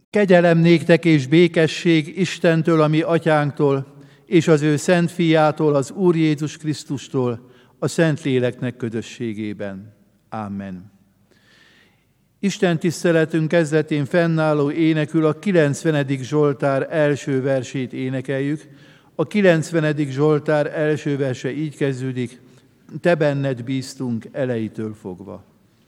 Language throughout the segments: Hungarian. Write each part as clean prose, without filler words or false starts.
Kegyelem néktek és békesség Istentől, a mi atyánktól, és az ő szent fiától, az Úr Jézus Krisztustól, a Szentléleknek közösségében. Amen. Isten tiszteletünk kezdetén fennálló énekül a 90. Zsoltár első versét énekeljük. A 90. Zsoltár első verse így kezdődik: Te benned bíztunk elejétől fogva.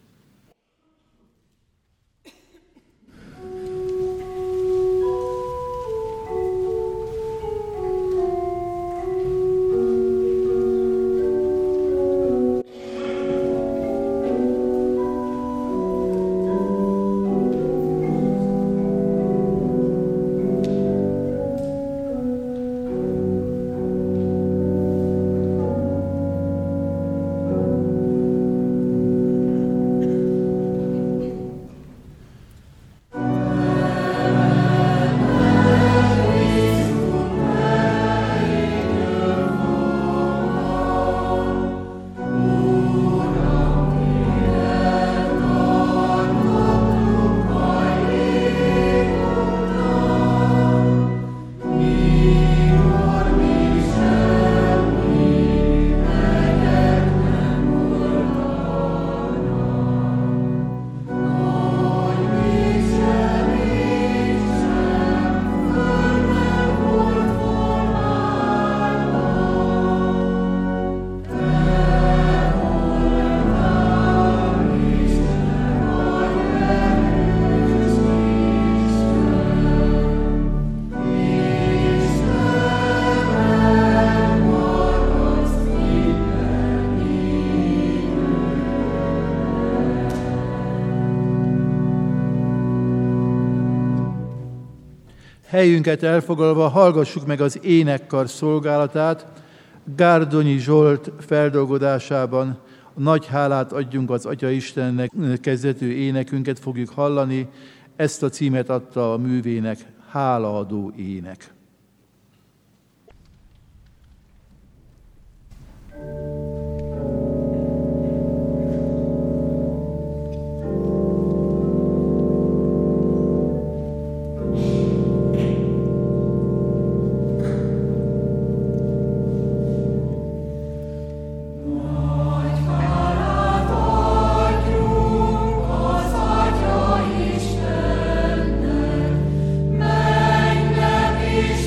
Helyünket elfoglalva hallgassuk meg az énekkar szolgálatát. Gárdonyi Zsolt feldolgozásában nagy hálát adjunk az Atya Istennek kezdetű énekünket fogjuk hallani. Ezt a címet adta a művének, hálaadó ének. Is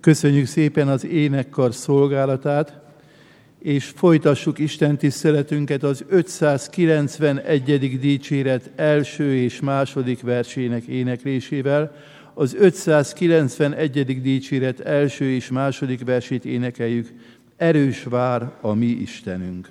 Köszönjük szépen az énekkar szolgálatát, és folytassuk Isten tiszteletünket az 591. dicséret első és második versének éneklésével. Az 591. dicséret első és második versét énekeljük. Erős vár a mi Istenünk.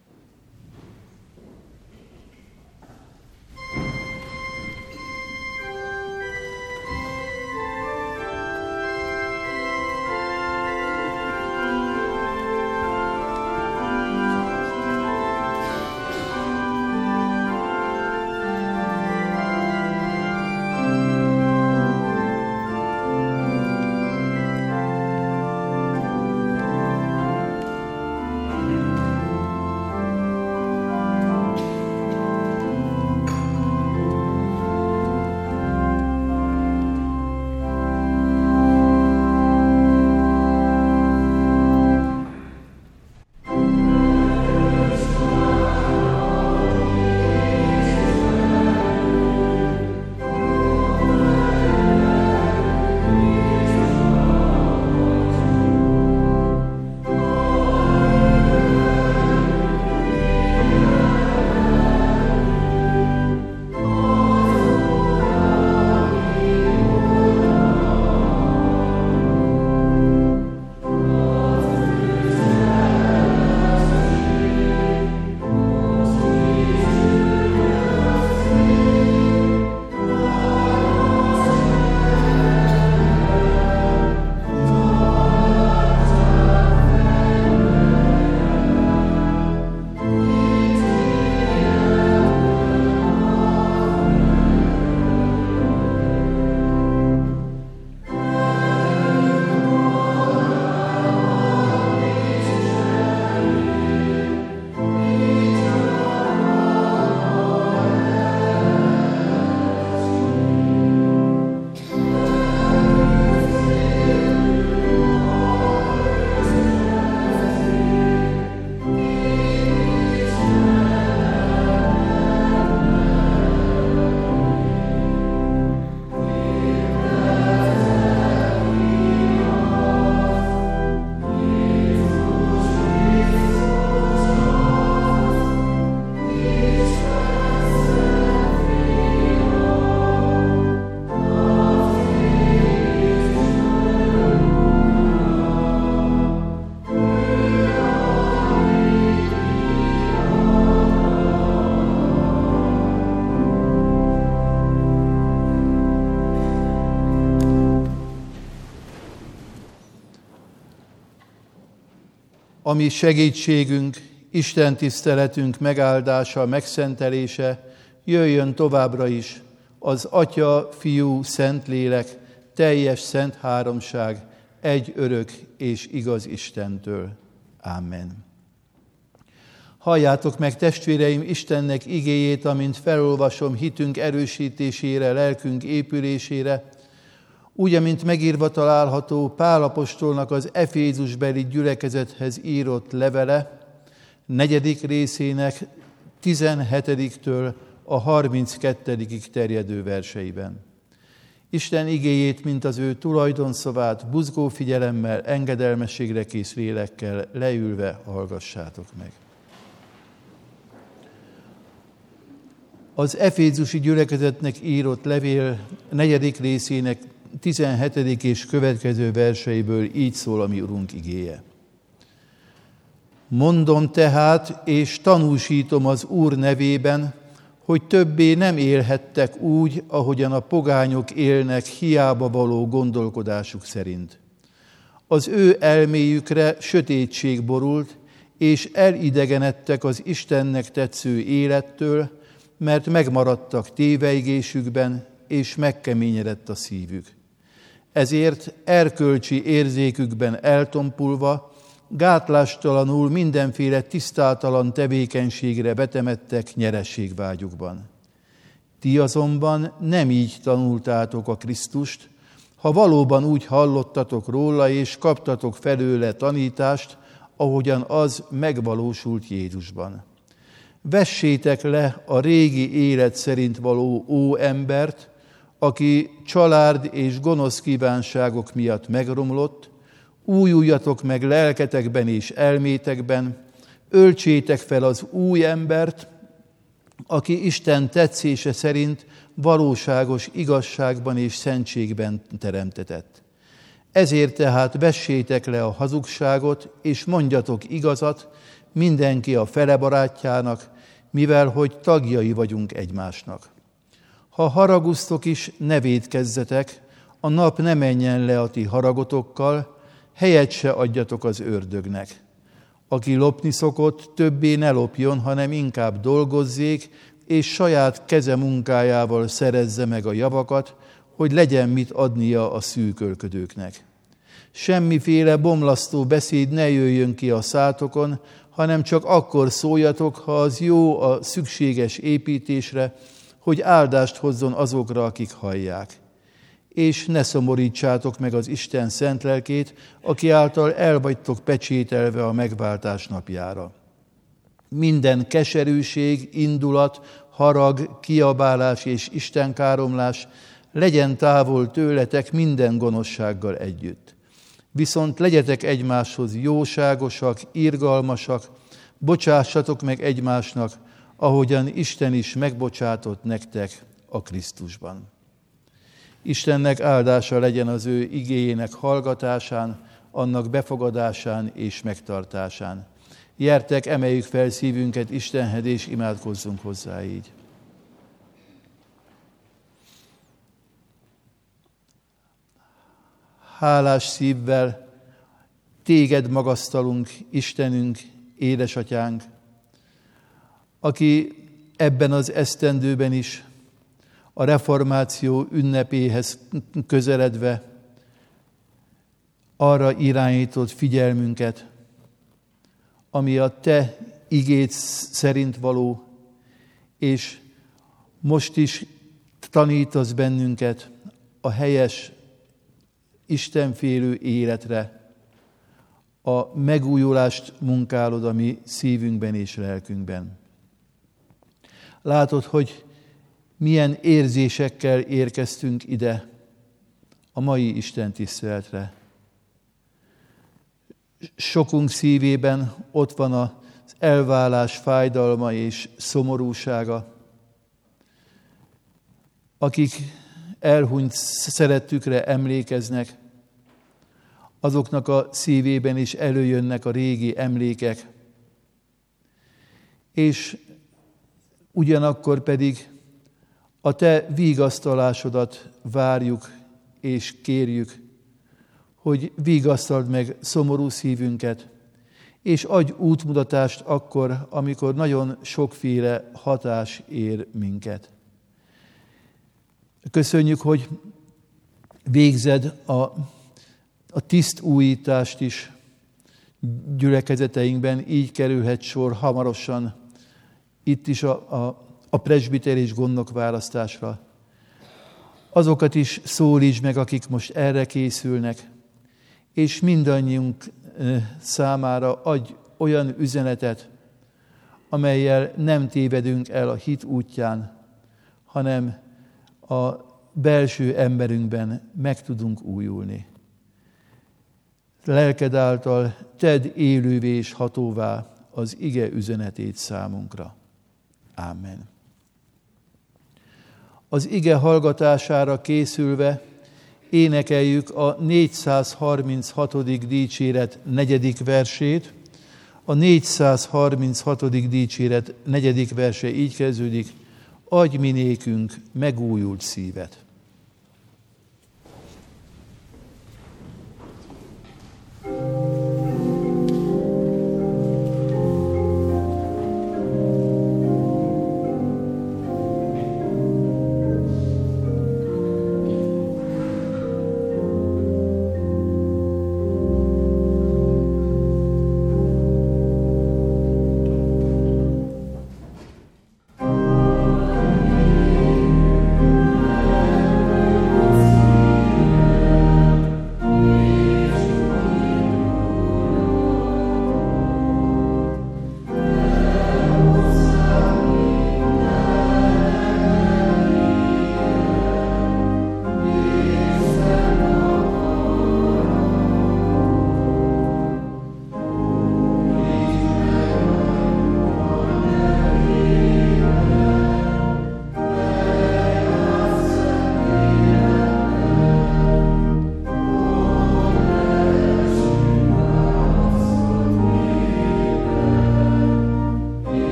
Ami segítségünk, Isten tiszteletünk megáldása, megszentelése jöjjön továbbra is az Atya, Fiú, Szentlélek, teljes szent háromság, egy örök és igaz Istentől. Ámen. Halljátok meg, testvéreim, Istennek igéjét, amint felolvasom hitünk erősítésére, lelkünk épülésére, úgy, amint megírva található Pál apostolnak az Efézusbeli gyülekezethez írott levele, 4. részének 17-től a 32-ig terjedő verseiben. Isten igéjét, mint az ő tulajdonszavát, buzgó figyelemmel, engedelmességre kész lélekkel leülve hallgassátok meg. Az efézusi gyülekezetnek írott levél 4. részének 17. és következő verseiből így szól a mi Urunk igéje. Mondom tehát, és tanúsítom az Úr nevében, hogy többé nem élhettek úgy, ahogyan a pogányok élnek hiába való gondolkodásuk szerint. Az ő elméjükre sötétség borult, és elidegenedtek az Istennek tetsző élettől, mert megmaradtak téveigésükben, és megkeményedett a szívük. Ezért erkölcsi érzékükben eltompulva, gátlástalanul mindenféle tisztátalan tevékenységre vetemedtek nyerességvágyukban. Ti azonban nem így tanultátok a Krisztust, ha valóban úgy hallottatok róla, és kaptatok felőle tanítást, ahogyan az megvalósult Jézusban. Vessétek le a régi élet szerint való óembert, aki család és gonosz kívánságok miatt megromlott, újuljatok meg lelketekben és elmétekben, öltsétek fel az új embert, aki Isten tetszése szerint valóságos igazságban és szentségben teremtetett. Ezért tehát vessétek le a hazugságot, és mondjatok igazat mindenki a fele barátjának, mivel hogy tagjai vagyunk egymásnak. Ha haraguztok is, ne vétkezzetek, a nap ne menjen le a ti haragotokkal, helyet se adjatok az ördögnek. Aki lopni szokott, többé ne lopjon, hanem inkább dolgozzék, és saját keze munkájával szerezze meg a javakat, hogy legyen mit adnia a szűkölködőknek. Semmiféle bomlasztó beszéd ne jöjjön ki a szátokon, hanem csak akkor szóljatok, ha az jó a szükséges építésre, hogy áldást hozzon azokra, akik hallják. És ne szomorítsátok meg az Isten szent lelkét, aki által el vagytok pecsételve a megváltás napjára. Minden keserűség, indulat, harag, kiabálás és istenkáromlás legyen távol tőletek minden gonoszsággal együtt. Viszont legyetek egymáshoz jóságosak, irgalmasak, bocsássatok meg egymásnak, ahogyan Isten is megbocsátott nektek a Krisztusban. Istennek áldása legyen az ő igéjének hallgatásán, annak befogadásán és megtartásán. Gyertek, emeljük fel szívünket Istenhez, és imádkozzunk hozzá így. Hálás szívvel téged magasztalunk, Istenünk, édesatyánk, aki ebben az esztendőben is a reformáció ünnepéhez közeledve arra irányított figyelmünket, ami a te igéd szerint való, és most is tanítasz bennünket a helyes, istenfélő életre, a megújulást munkálod a mi szívünkben és lelkünkben. Látod, hogy milyen érzésekkel érkeztünk ide a mai Isten tiszteletre. Sokunk szívében ott van az elválás fájdalma és szomorúsága. Akik elhunyt szerettükre emlékeznek, azoknak a szívében is előjönnek a régi emlékek, és ugyanakkor pedig a te vigasztalásodat várjuk és kérjük, hogy vigasztald meg szomorú szívünket, és adj útmutatást akkor, amikor nagyon sokféle hatás ér minket. Köszönjük, hogy végzed a tisztújítást is gyülekezeteinkben, így kerülhet sor hamarosan itt is a presbiter és gondnokválasztásra. Azokat is szólítsd meg, akik most erre készülnek, és mindannyiunk számára adj olyan üzenetet, amellyel nem tévedünk el a hit útján, hanem a belső emberünkben meg tudunk újulni. Lelked által tedd élővé és hatóvá az ige üzenetét számunkra. Ámen. Az ige hallgatására készülve énekeljük a 436. dicséret 4. versét. A 436. dicséret 4. verse így kezdődik: adj mi nékünk megújult szívet.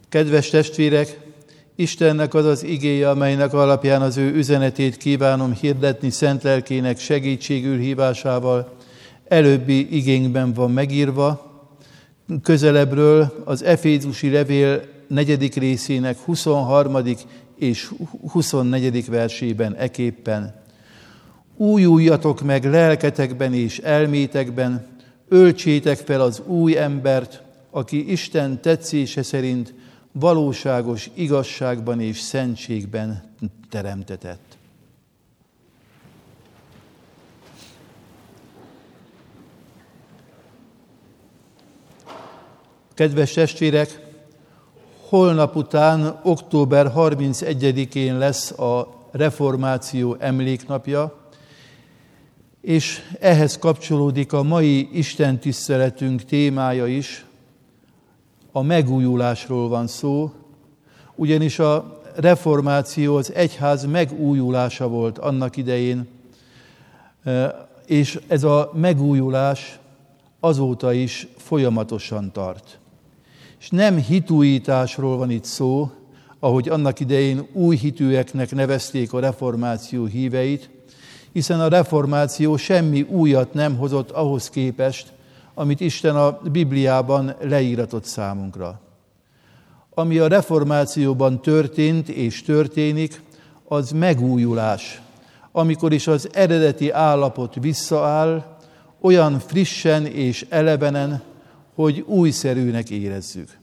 Kedves testvérek, Istennek az az igéje, amelynek alapján az ő üzenetét kívánom hirdetni szent lelkének segítségül hívásával, előbbi igénkben van megírva, közelebbről az Efézusi levél 4. részének 23. és 24. versében eképpen. Újuljatok meg lelketekben és elmétekben, öltsétek fel az új embert, aki Isten tetszése szerint valóságos igazságban és szentségben teremtetett. Kedves testvérek, holnap után, október 31-én lesz a Reformáció emléknapja, és ehhez kapcsolódik a mai istentiszteletünk témája is. A megújulásról van szó, ugyanis a reformáció az egyház megújulása volt annak idején, és ez a megújulás azóta is folyamatosan tart. És nem hitújításról van itt szó, ahogy annak idején új hitűeknek nevezték a reformáció híveit, hiszen a reformáció semmi újat nem hozott ahhoz képest, amit Isten a Bibliában leíratott számunkra. Ami a reformációban történt és történik, az megújulás, amikor is az eredeti állapot visszaáll, olyan frissen és elevenen, hogy újszerűnek érezzük.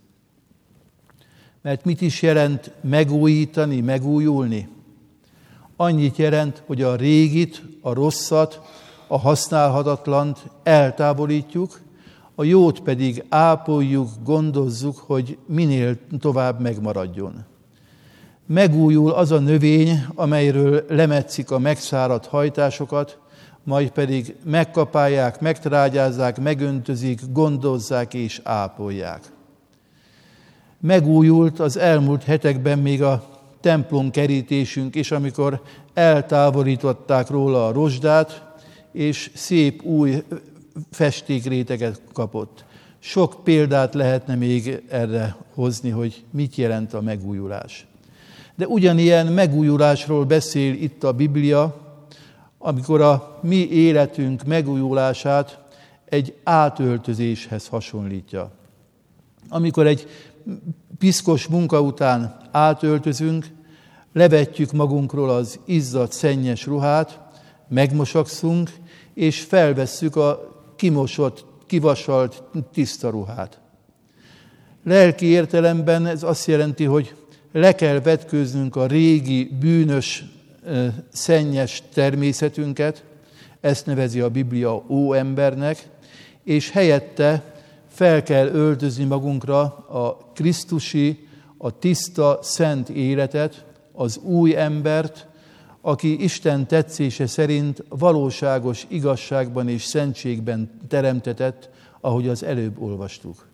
Mert mit is jelent megújítani, megújulni? Annyit jelent, hogy a régit, a rosszat, a használhatatlant eltávolítjuk, a jót pedig ápoljuk, gondozzuk, hogy minél tovább megmaradjon. Megújul az a növény, amelyről lemetszik a megszáradt hajtásokat, majd pedig megkapálják, megtrágyázzák, megöntözik, gondozzák és ápolják. Megújult az elmúlt hetekben még a templom kerítésünk is, amikor eltávolították róla a rozsdát, és szép új festékréteget kapott. Sok példát lehetne még erre hozni, hogy mit jelent a megújulás. De ugyanilyen megújulásról beszél itt a Biblia, amikor a mi életünk megújulását egy átöltözéshez hasonlítja. Amikor egy piszkos munka után átöltözünk, levetjük magunkról az izzadt, szennyes ruhát, megmosakszunk, és felvesszük a kimosott, kivasalt, tiszta ruhát. Lelki értelemben ez azt jelenti, hogy le kell vetkőznünk a régi, bűnös, szennyes természetünket, ezt nevezi a Biblia óembernek, és helyette fel kell öltözni magunkra a krisztusi, a tiszta, szent életet, az új embert, aki Isten tetszése szerint valóságos igazságban és szentségben teremtetett, ahogy az előbb olvastuk.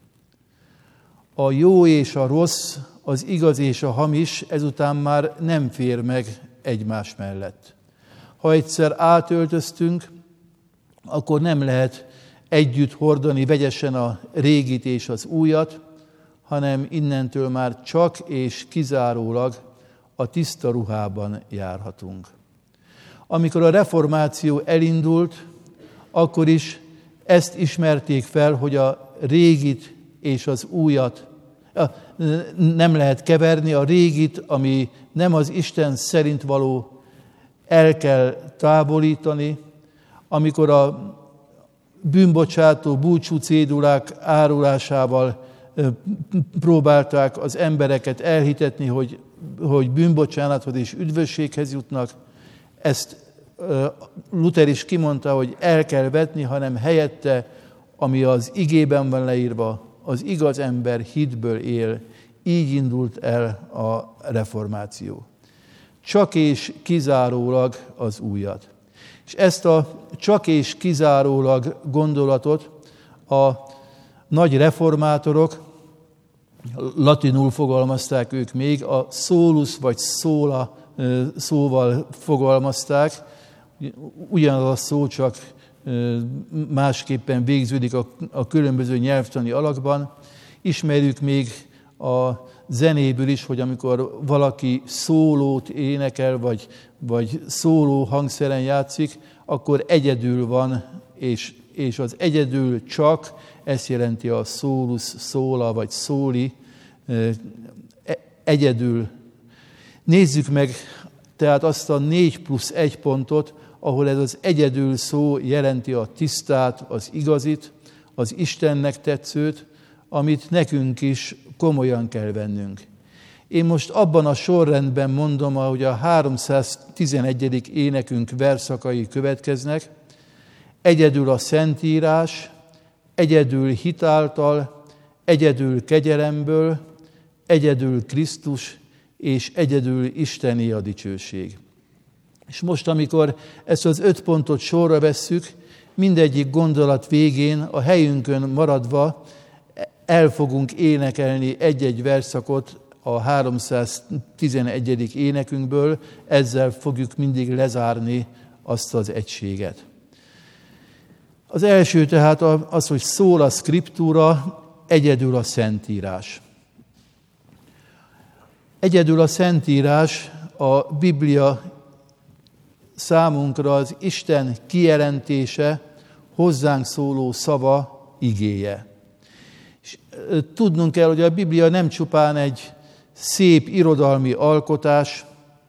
A jó és a rossz, az igaz és a hamis ezután már nem fér meg egymás mellett. Ha egyszer átöltöztünk, akkor nem lehet együtt hordani vegyesen a régit és az újat, hanem innentől már csak és kizárólag a tiszta ruhában járhatunk. Amikor a reformáció elindult, akkor is ezt ismerték fel, hogy a régit és az újat nem lehet keverni, a régit, ami nem az Isten szerint való, el kell távolítani. Amikor a bűnbocsátó búcsú cédulák árulásával próbálták az embereket elhitetni, hogy bűnbocsánathoz és üdvösséghez jutnak, ezt Luther is kimondta, hogy el kell vetni, hanem helyette, ami az igében van leírva, az igaz ember hitből él. Így indult el a reformáció. Csak és kizárólag az újat. És ezt a csak és kizárólag gondolatot a nagy reformátorok, latinul fogalmazták ők még, a solus vagy sola szóval fogalmazták, ugyanaz a szó, csak másképpen végződik a különböző nyelvtani alakban. Ismerjük még a zenéből is, hogy amikor valaki szólót énekel, vagy szóló hangszeren játszik, akkor egyedül van, és az egyedül csak, ezt jelenti a szólus, szóla vagy szóli, egyedül. Nézzük meg tehát azt a 4+1 pontot, ahol ez az egyedül szó jelenti a tisztát, az igazit, az Istennek tetszőt, amit nekünk is komolyan kell vennünk. Én most abban a sorrendben mondom, ahogy a 311. énekünk verszakai következnek: egyedül a Szentírás, egyedül hitáltal, egyedül kegyelemből, egyedül Krisztus, és egyedül Istené a dicsőség. És most, amikor ezt az 5 pontot sorra vesszük, mindegyik gondolat végén a helyünkön maradva el fogunk énekelni egy-egy verszakot a 311. énekünkből, ezzel fogjuk mindig lezárni azt az egységet. Az első tehát az, hogy szól a Szkriptúra, egyedül a Szentírás. Egyedül a Szentírás a Biblia számunkra az Isten kijelentése, hozzánk szóló szava, igéje. És tudnunk kell, hogy a Biblia nem csupán egy szép irodalmi alkotás,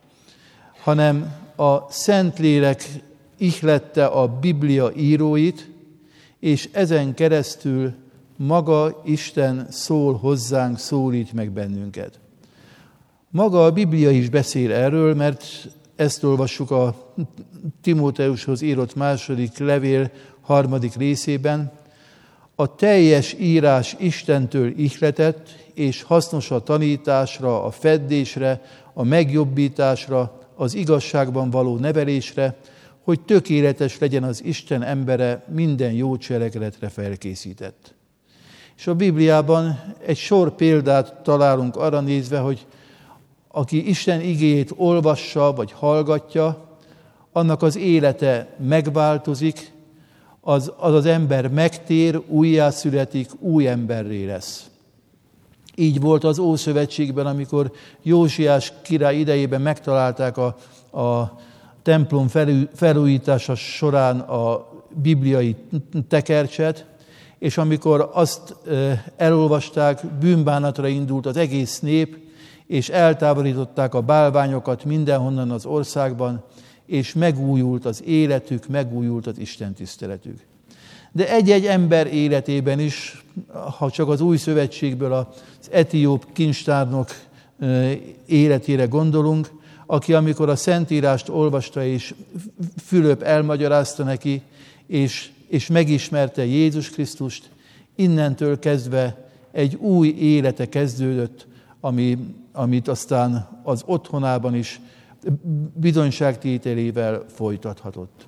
hanem a Szentlélek ihlette a Biblia íróit, és ezen keresztül maga Isten szól hozzánk, szólít meg bennünket. Maga a Biblia is beszél erről, mert ezt olvassuk a Timóteushoz írott második levél 3. részében. A teljes írás Istentől ihletett, és hasznos a tanításra, a feddésre, a megjobbításra, az igazságban való nevelésre, hogy tökéletes legyen az Isten embere, minden jó cselekedetre felkészített. És a Bibliában egy sor példát találunk arra nézve, hogy aki Isten igéjét olvassa vagy hallgatja, annak az élete megváltozik, az ember megtér, újjászületik, új emberré lesz. Így volt az Ószövetségben, amikor Jósiás király idejében megtalálták a templom felújítása során a bibliai tekercset, és amikor azt elolvasták, bűnbánatra indult az egész nép, és eltávolították a bálványokat mindenhonnan az országban, és megújult az életük, megújult az Isten tiszteletük. De egy-egy ember életében is, ha csak az Új Szövetségből az etióp kincstárnok életére gondolunk, aki amikor a Szentírást olvasta, és Fülöp elmagyarázta neki, és megismerte Jézus Krisztust, innentől kezdve egy új élete kezdődött, amit aztán az otthonában is bizonyságtételével folytathatott.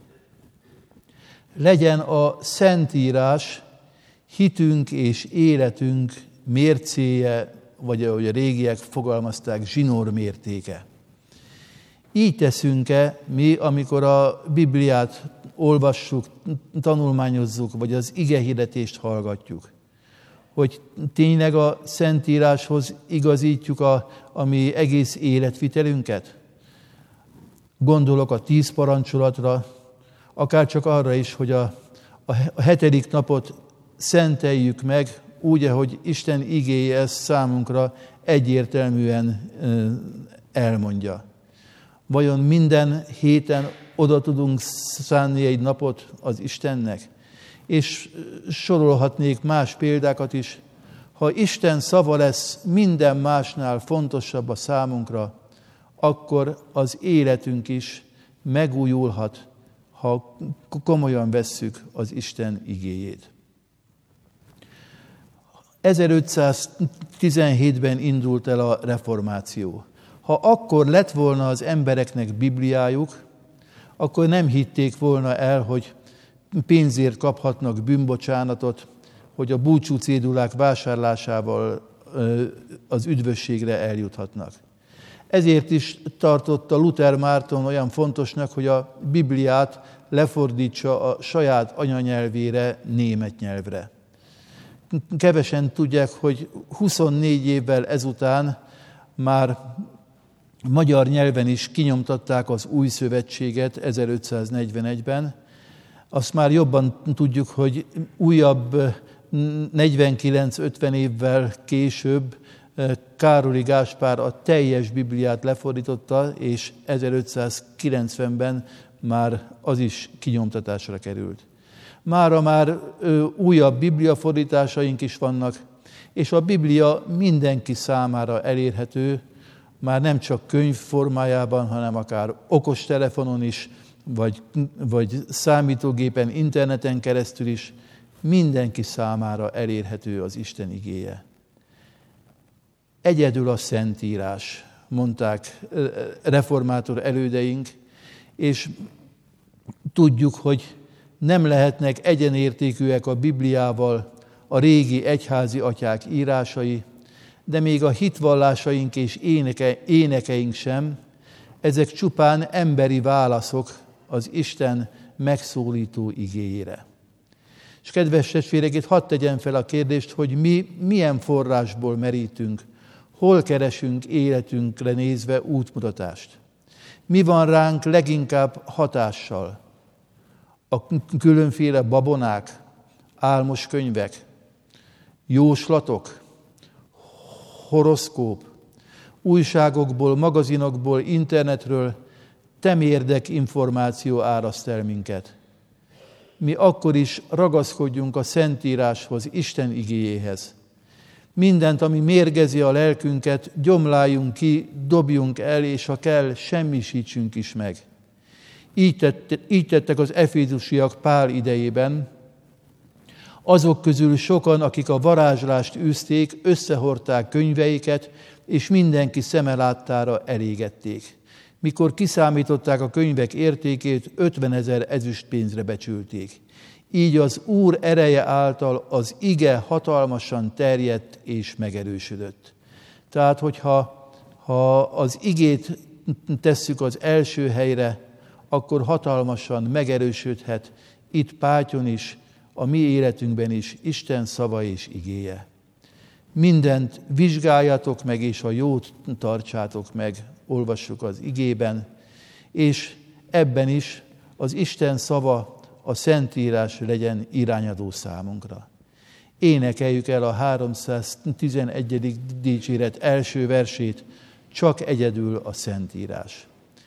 Legyen a Szentírás hitünk és életünk mércéje, vagy ahogy a régiek fogalmazták, zsinórmértéke. Így teszünk-e mi, amikor a Bibliát olvassuk, tanulmányozzuk, vagy az igehirdetést hallgatjuk? Hogy tényleg a Szentíráshoz igazítjuk a mi egész életvitelünket? Gondolok a 10 parancsolatra, akár csak arra is, hogy a 7. napot szenteljük meg, úgy, ahogy Isten igéje ezt számunkra egyértelműen elmondja. Vajon minden héten oda tudunk szánni egy napot az Istennek? És sorolhatnék más példákat is. Ha Isten szava lesz minden másnál fontosabb a számunkra, akkor az életünk is megújulhat, ha komolyan vesszük az Isten igéjét. 1517-ben indult el a reformáció. Ha akkor lett volna az embereknek Bibliájuk, akkor nem hitték volna el, hogy pénzért kaphatnak bűnbocsánatot, hogy a búcsú cédulák vásárlásával az üdvösségre eljuthatnak. Ezért is tartotta Luther Márton olyan fontosnak, hogy a Bibliát lefordítsa a saját anyanyelvére, német nyelvre. kevesen tudják, hogy 24 évvel ezután már magyar nyelven is kinyomtatták az Új Szövetséget 1541-ben. Azt már jobban tudjuk, hogy újabb 49-50 évvel később Károli Gáspár a teljes Bibliát lefordította, és 1590-ben már az is kinyomtatásra került. Mára már újabb bibliafordításaink is vannak, és a Biblia mindenki számára elérhető, már nem csak könyv formájában, hanem akár okostelefonon is, vagy számítógépen, interneten keresztül is, mindenki számára elérhető az Isten igéje. Egyedül a Szentírás, mondták reformátor elődeink, és tudjuk, hogy nem lehetnek egyenértékűek a Bibliával a régi egyházi atyák írásai, de még a hitvallásaink és énekeink sem, ezek csupán emberi válaszok az Isten megszólító igéjére. És kedves testvérek, itt hadd tegyem fel a kérdést, hogy mi milyen forrásból merítünk, hol keresünk életünkre nézve útmutatást. Mi van ránk leginkább hatással? A különféle babonák, álmos könyvek, jóslatok, horoszkóp, újságokból, magazinokból, internetről temérdek információ áraszt el minket. Mi akkor is ragaszkodjunk a Szentíráshoz, Isten igéjéhez. Mindent, ami mérgezi a lelkünket, gyomláljunk ki, dobjunk el, és ha kell, semmisítsünk is meg. Így tettek az efézusiak Pál idejében. Azok közül sokan, akik a varázslást űzték, összehordták könyveiket, és mindenki szeme láttára elégették. Mikor kiszámították a könyvek értékét, 50 000 ezüstpénzre becsülték. Így az Úr ereje által az ige hatalmasan terjedt és megerősödött. Tehát, hogyha az igét tesszük az első helyre, akkor hatalmasan megerősödhet itt Pátyon is, a mi életünkben is Isten szava és igéje. Mindent vizsgáljatok meg, és a jót tartsátok meg, olvassuk az igében, és ebben is az Isten szava, a Szentírás legyen irányadó számunkra. Énekeljük el a 311. dicséret első versét, csak egyedül a Szentírás.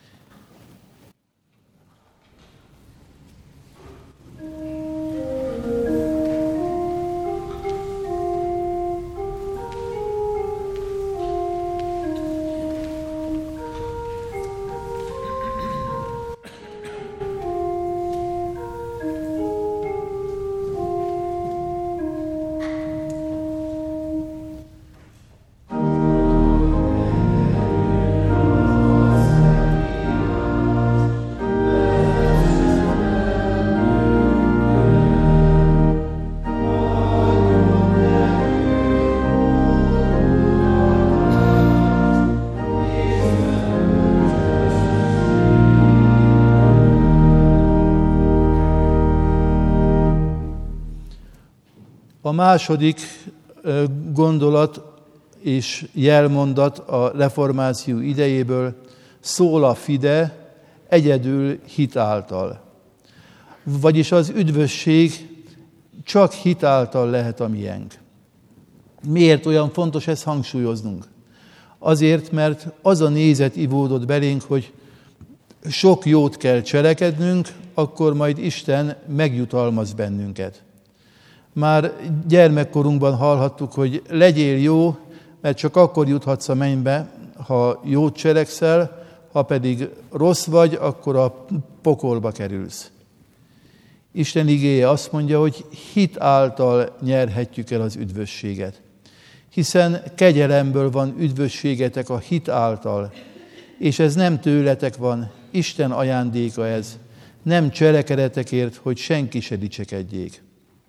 A második gondolat és jelmondat a reformáció idejéből sola fide, egyedül hit által. Vagyis az üdvösség csak hit által lehet a miénk. Miért olyan fontos ezt hangsúlyoznunk? Azért, mert az a nézet ivódott belénk, hogy sok jót kell cselekednünk, akkor majd Isten megjutalmaz bennünket. Már gyermekkorunkban hallhattuk, hogy legyél jó, mert csak akkor juthatsz a mennybe, ha jót cselekszel, ha pedig rossz vagy, akkor a pokolba kerülsz. Isten igéje azt mondja, hogy hit által nyerhetjük el az üdvösséget. Hiszen kegyelemből van üdvösségetek a hit által, és ez nem tőletek van, Isten ajándéka ez, nem cselekedetekért, hogy senki se dicsekedjék.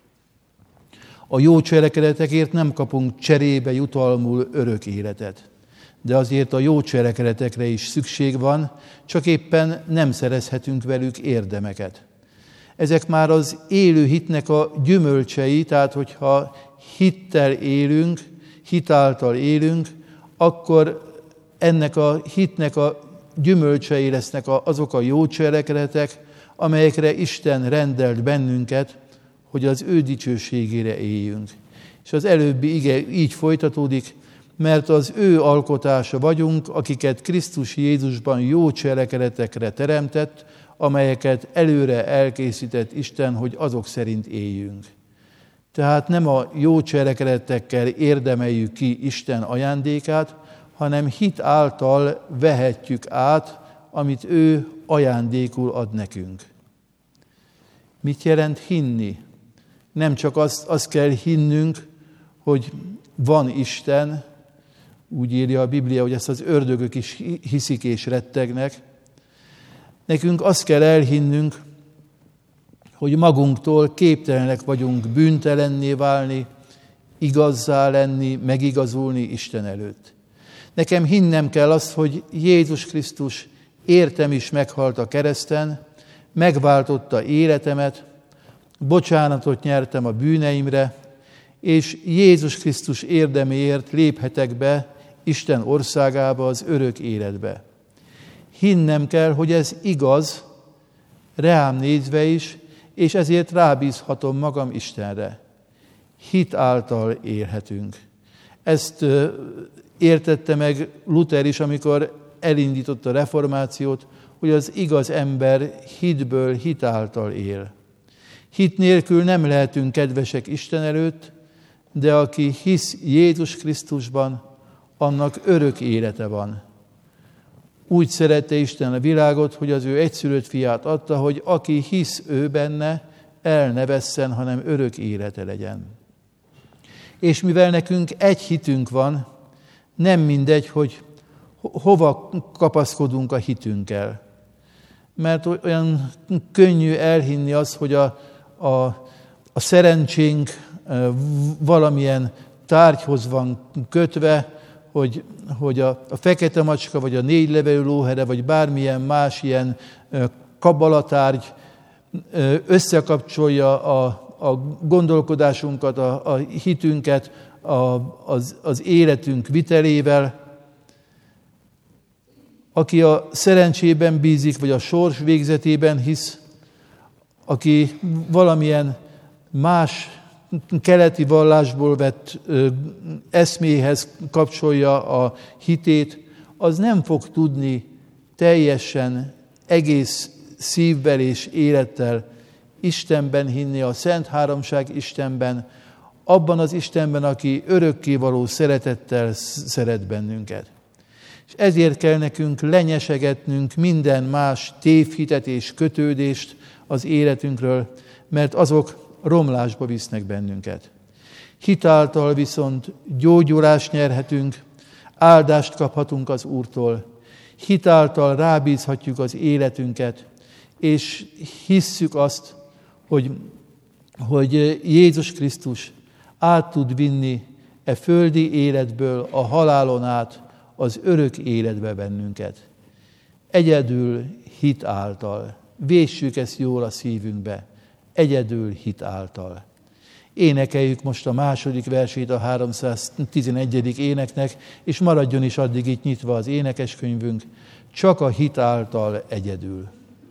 A jó cselekedetekért nem kapunk cserébe jutalmul örök életet. De azért a jó cselekedetekre is szükség van, csak éppen nem szerezhetünk velük érdemeket. Ezek már az élő hitnek a gyümölcsei, tehát hogyha hittel élünk, hit által élünk, akkor ennek a hitnek a gyümölcsei lesznek azok a jó cselekedetek, amelyekre Isten rendelt bennünket, hogy az ő dicsőségére éljünk. És az előbbi ige így folytatódik, mert az ő alkotása vagyunk, akiket Krisztus Jézusban jó cselekedetekre teremtett, amelyeket előre elkészített Isten, hogy azok szerint éljünk. Tehát nem a jó cselekedetekkel érdemeljük ki Isten ajándékát, hanem hit által vehetjük át, amit ő ajándékul ad nekünk. Mit jelent hinni? Nem csak azt kell hinnünk, hogy van Isten, úgy írja a Biblia, hogy ezt az ördögök is hiszik és rettegnek. Nekünk azt kell elhinnünk, hogy magunktól képtelenek vagyunk bűntelenné válni, igazzá lenni, megigazulni Isten előtt. Nekem hinnem kell azt, hogy Jézus Krisztus értem is meghalt a kereszten, megváltotta életemet, bocsánatot nyertem a bűneimre, és Jézus Krisztus érdeméért léphetek be Isten országába, az örök életbe. Hinnem kell, hogy ez igaz, rám nézve is, és ezért rábízhatom magam Istenre. Hit által élhetünk. Ezt értette meg Luther is, amikor elindította a reformációt, hogy az igaz ember hitből, hit által él. Hit nélkül nem lehetünk kedvesek Isten előtt, de aki hisz Jézus Krisztusban, annak örök élete van. Úgy szerette Isten a világot, hogy az ő egyszülött fiát adta, hogy aki hisz ő benne, el ne vesszen, hanem örök élete legyen. És mivel nekünk egy hitünk van, nem mindegy, hogy hova kapaszkodunk a hitünkkel. Mert olyan könnyű elhinni azt, hogy a szerencsénk valamilyen tárgyhoz van kötve, hogy a fekete macska, vagy a 4 levelű lóhere, vagy bármilyen más ilyen kabbalatárgy összekapcsolja a gondolkodásunkat, a hitünket az életünk vitelével. Aki a szerencsében bízik, vagy a sors végzetében hisz, aki valamilyen más keleti vallásból vett eszméhez kapcsolja a hitét, az nem fog tudni teljesen, egész szívvel és élettel Istenben hinni, a Szent Háromság Istenben, abban az Istenben, aki örökkévaló szeretettel szeret bennünket. És ezért kell nekünk lenyesegetnünk minden más tévhitet és kötődést az életünkről, mert azok romlásba visznek bennünket. Hitáltal viszont gyógyulást nyerhetünk, áldást kaphatunk az Úrtól, hitáltal rábízhatjuk az életünket, és hisszük azt, hogy Jézus Krisztus át tud vinni e földi életből a halálon át az örök életbe bennünket. Egyedül hit által. Véssük ezt jól a szívünkbe. Egyedül hit által. Énekeljük most a második versét a 311. éneknek, és maradjon is addig itt nyitva az énekeskönyvünk, csak a hit által egyedül.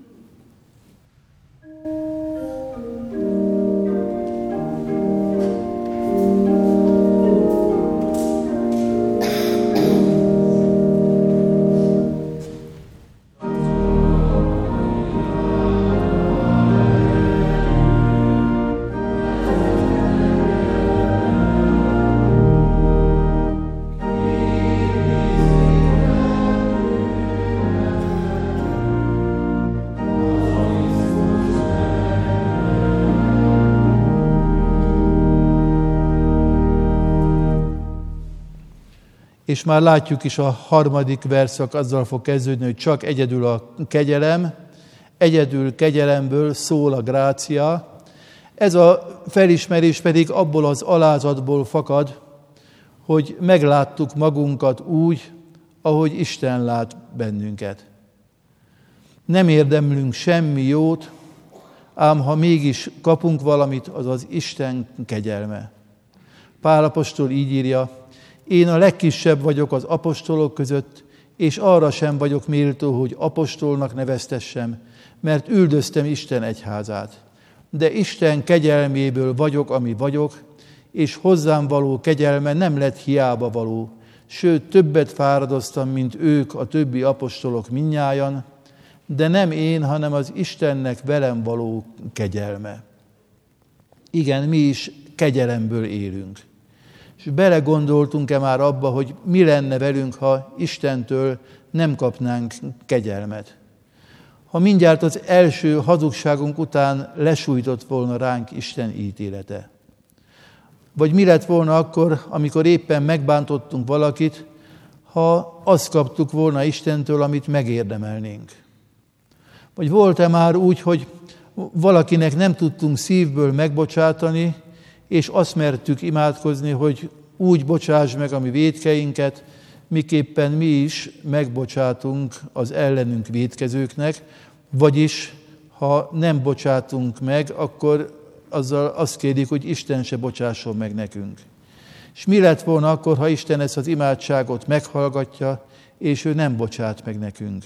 És már látjuk is, a harmadik verszak azzal fog kezdődni, hogy csak egyedül a kegyelem, egyedül kegyelemből szól a grácia. Ez a felismerés pedig abból az alázatból fakad, hogy megláttuk magunkat úgy, ahogy Isten lát bennünket. Nem érdemlünk semmi jót, ám ha mégis kapunk valamit, az az Isten kegyelme. Pál apostol így írja: én a legkisebb vagyok az apostolok között, és arra sem vagyok méltó, hogy apostolnak neveztessem, mert üldöztem Isten egyházát. De Isten kegyelméből vagyok, ami vagyok, és hozzám való kegyelme nem lett hiába való, sőt, többet fáradoztam, mint ők, a többi apostolok mindnyájan, de nem én, hanem az Istennek velem való kegyelme. Igen, mi is kegyelemből élünk. És belegondoltunk-e már abba, hogy mi lenne velünk, ha Istentől nem kapnánk kegyelmet? Ha mindjárt az első hazugságunk után lesújtott volna ránk Isten ítélete. Vagy mi lett volna akkor, amikor éppen megbántottunk valakit, ha azt kaptuk volna Istentől, amit megérdemelnénk? Vagy volt-e már úgy, hogy valakinek nem tudtunk szívből megbocsátani, és azt mertük imádkozni, hogy úgy bocsáss meg a mi vétkeinket, miképpen mi is megbocsátunk az ellenünk vétkezőknek, vagyis ha nem bocsátunk meg, akkor azzal azt kérjük, hogy Isten se bocsásson meg nekünk. És mi lett volna akkor, ha Isten ezt az imádságot meghallgatja, és ő nem bocsát meg nekünk?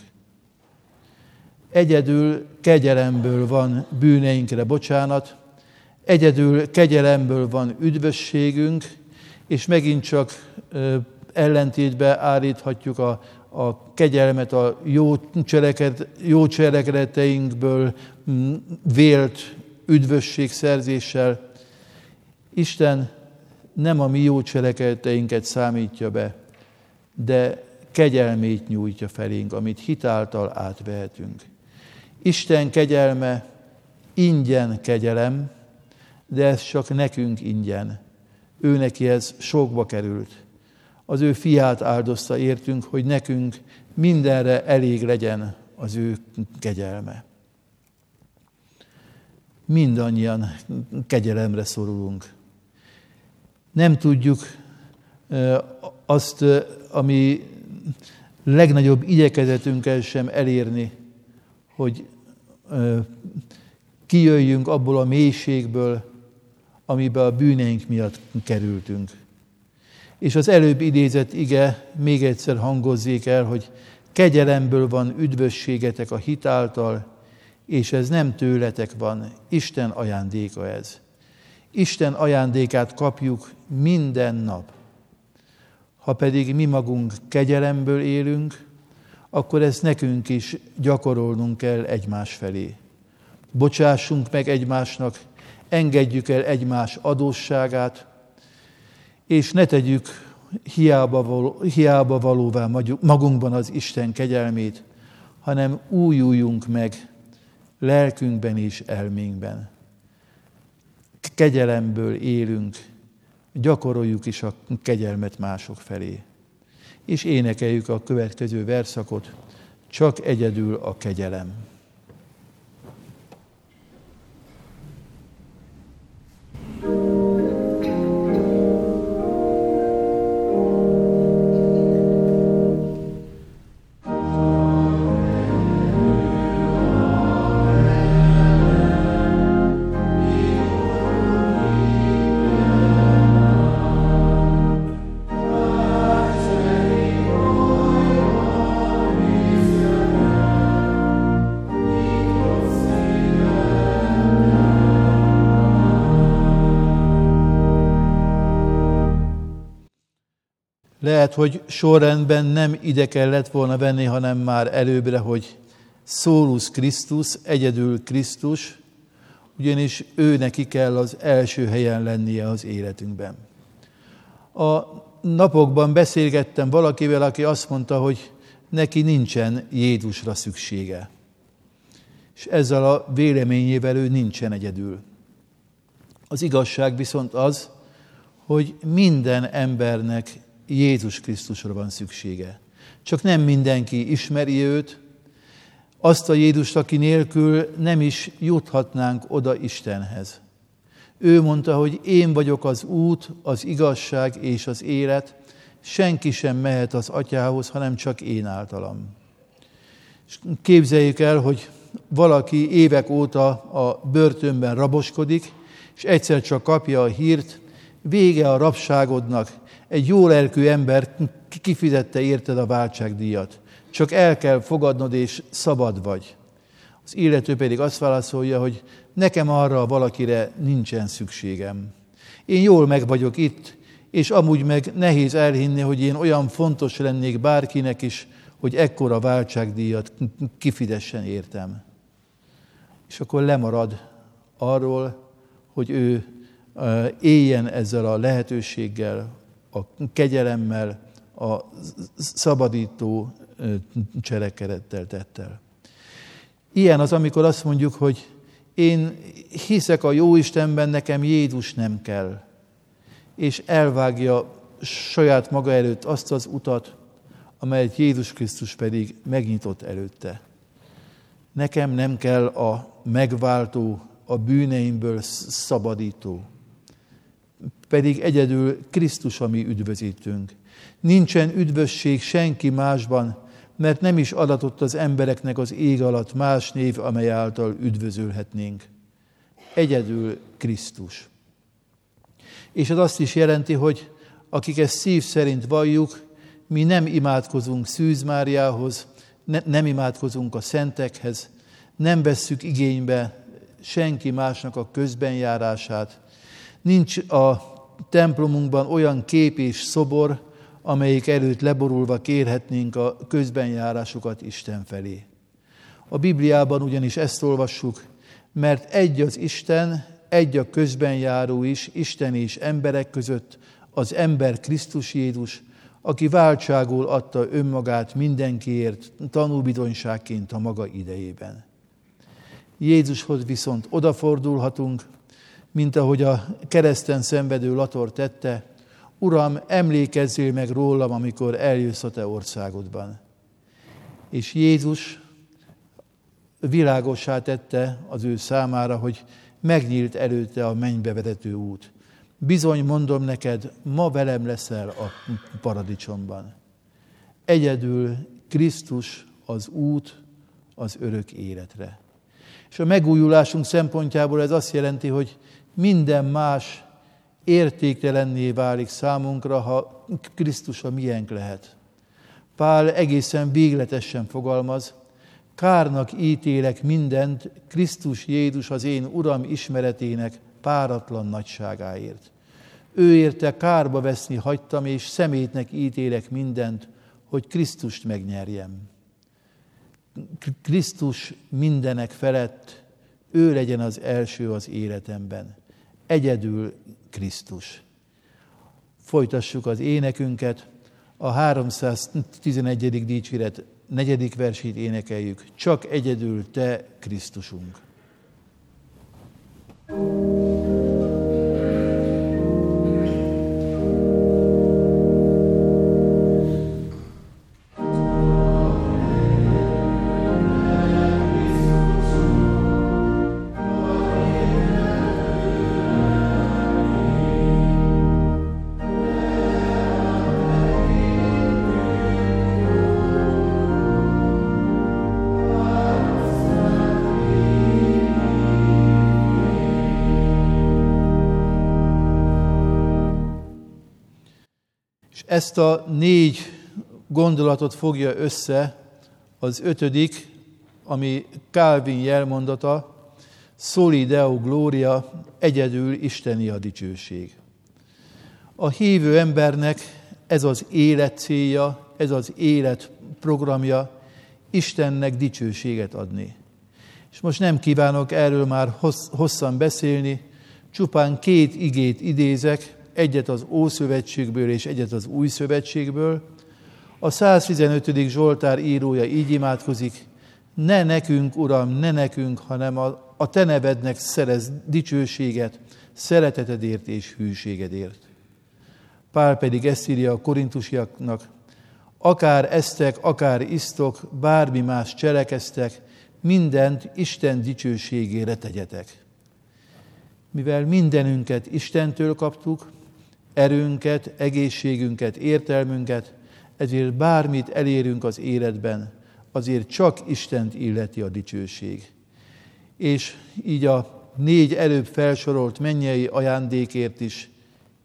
Egyedül kegyelemből van bűneinkre bocsánat, egyedül kegyelemből van üdvösségünk, és megint csak ellentétbe állíthatjuk a kegyelmet a jó cselekedeteinkből vélt üdvösségszerzéssel. Isten nem a mi jó cselekedeteinket számítja be, de kegyelmét nyújtja felénk, amit hitáltal átvehetünk. Isten kegyelme ingyen kegyelem, de ez csak nekünk ingyen. Ő neki ez sokba került. Az ő fiát áldozta értünk, hogy nekünk mindenre elég legyen az ő kegyelme. Mindannyian kegyelemre szorulunk. Nem tudjuk azt, ami legnagyobb igyekezetünkkel sem elérni, hogy kijöjjünk abból a mélységből, amiben a bűneink miatt kerültünk. És az előbb idézett ige még egyszer hangozzék el, hogy kegyelemből van üdvösségetek a hit által, és ez nem tőletek van, Isten ajándéka ez. Isten ajándékát kapjuk minden nap. Ha pedig mi magunk kegyelemből élünk, akkor ezt nekünk is gyakorolnunk kell egymás felé. Bocsássunk meg egymásnak, engedjük el egymás adósságát, és ne tegyük hiába valóvá magunkban az Isten kegyelmét, hanem újuljunk meg lelkünkben és elménkben. Kegyelemből élünk, gyakoroljuk is a kegyelmet mások felé. És énekeljük a következő verszakot, csak egyedül a kegyelem. Lehet, hogy sorrendben nem ide kellett volna venni, hanem már előbbre, hogy Solus Christus, egyedül Krisztus, ugyanis ő neki kell az első helyen lennie az életünkben. A napokban beszélgettem valakivel, aki azt mondta, hogy neki nincsen Jézusra szüksége. És ezzel a véleményével ő nincsen egyedül. Az igazság viszont az, hogy minden embernek Jézus Krisztusra van szüksége. Csak nem mindenki ismeri őt, azt a Jézust, aki nélkül nem is juthatnánk oda Istenhez. Ő mondta, hogy én vagyok az út, az igazság és az élet, senki sem mehet az Atyához, hanem csak én általam. És képzeljük el, hogy valaki évek óta a börtönben raboskodik, és egyszer csak kapja a hírt, Vége a rabságodnak, egy jó lelkű ember kifizette érted a váltságdíjat. Csak el kell fogadnod, és szabad vagy. Az illető pedig azt válaszolja, hogy nekem arra valakire nincsen szükségem. Én jól meg vagyok itt, és amúgy meg nehéz elhinni, hogy én olyan fontos lennék bárkinek is, hogy ekkora váltságdíjat kifizessen értem. És akkor lemarad arról, hogy ő éljen ezzel a lehetőséggel, a kegyelemmel, a szabadító cselekedettel, tettel. Ilyen az, amikor azt mondjuk, hogy én hiszek a Jóistenben, nekem Jézus nem kell. És elvágja saját maga előtt azt az utat, amelyet Jézus Krisztus pedig megnyitott előtte. Nekem nem kell a megváltó, a bűneimből szabadító. Pedig egyedül Krisztus a mi üdvözítőnk. Nincsen üdvösség senki másban, mert nem is adatott az embereknek az ég alatt más név, amely által üdvözölhetnénk. Egyedül Krisztus. És ez azt is jelenti, hogy akik ezt szív szerint valljuk, mi nem imádkozunk Szűz Máriához, nem imádkozunk a szentekhez, nem vesszük igénybe senki másnak a közbenjárását. Nincs a templomunkban olyan kép és szobor, amelyik előtt leborulva kérhetnénk a közbenjárásokat Isten felé. A Bibliában ugyanis ezt olvassuk, mert egy az Isten, egy a közbenjáró is, Isten és emberek között, az ember Krisztus Jézus, aki váltságul adta önmagát mindenkiért, tanúbizonyságként a maga idejében. Jézushoz viszont odafordulhatunk, mint ahogy a kereszten szenvedő Lator tette, Uram, emlékezzél meg rólam, amikor eljössz a te országodban. És Jézus világossá tette az ő számára, hogy megnyílt előtte a mennybe vezető út. Bizony mondom neked, ma velem leszel a paradicsomban. Egyedül Krisztus az út az örök életre. És a megújulásunk szempontjából ez azt jelenti, hogy minden más értéktelenné válik számunkra, ha Krisztus a miénk lehet. Pál egészen végletesen fogalmaz, kárnak ítélek mindent Krisztus Jézus az én Uram ismeretének páratlan nagyságáért. Ő érte kárba veszni hagytam, és szemétnek ítélek mindent, hogy Krisztust megnyerjem. Krisztus mindenek felett, ő legyen az első az életemben. Egyedül Krisztus. Folytassuk az énekünket, a 311. dicséret 4. versét énekeljük. Csak egyedül te, Krisztusunk. Ezt a 4 gondolatot fogja össze az 5., ami Calvin jelmondata, Soli Deo Gloria, egyedül isteni a dicsőség. A hívő embernek ez az élet célja, ez az élet programja, Istennek dicsőséget adni. És most nem kívánok erről már hosszan beszélni, csupán 2 igét idézek, egyet az Ószövetségből és egyet az Új Szövetségből. A 115. Zsoltár írója így imádkozik, ne nekünk, Uram, ne nekünk, hanem a te nevednek szerez dicsőséget, szeretetedért és hűségedért. Pál pedig ezt írja a korintusiaknak, akár esztek, akár isztok, bármi más cselekeztek, mindent Isten dicsőségére tegyetek. Mivel mindenünket Istentől kaptuk, erőnket, egészségünket, értelmünket, ezért bármit elérünk az életben, azért csak Istent illeti a dicsőség. És így a 4 előbb felsorolt mennyei ajándékért is